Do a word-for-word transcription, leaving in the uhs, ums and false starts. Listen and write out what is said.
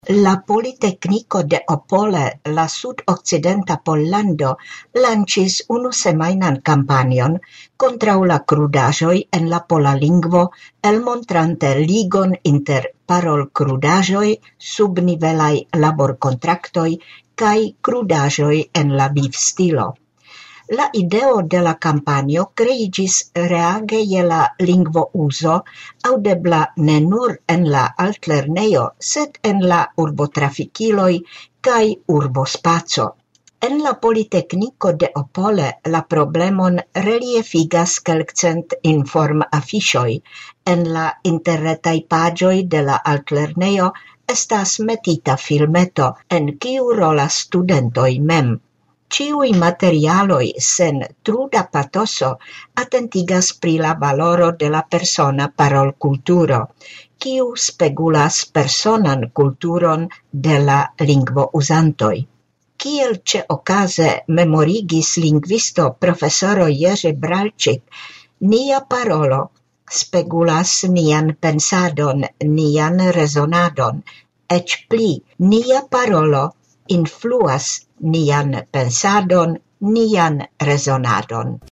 La Politekniko de Opole, la sud-okcidenta Pollando, lanĉis unu semajnan kampanjon kontraŭ la krudaĵoj en la pola lingvo, elmontrante ligon inter parolkrudaĵoj, subnivelaj laborkontraktoj kaj krudaĵoj en la vivstilo. La ideo de la kampanjo kreiĝis reage je la lingvouzo aŭdebla ne nur en la altlernejo, sed en la urbotrafikiloj kaj urbospaco. En la Politekniko de Opole la problemon reliefigas kelkcent inform-afiŝoj. En la interretaj paĝoj de la altlernejo estas metita filmeto, en kiu rolas studentoj mem. Ĉiuj materialoj sen truda patoso atentigas pri la valoro de la persona parolkulturo, kiu spegulas personan kulturon de la lingvouzantoj. Kiel ĉeokaze memorigis lingvisto profesoro Jerzy Bralĉik, nia parolo spegulas nian pensadon, nian rezonadon, eĉ pli, nia parolo influas nian pensadon, nian rezonadon.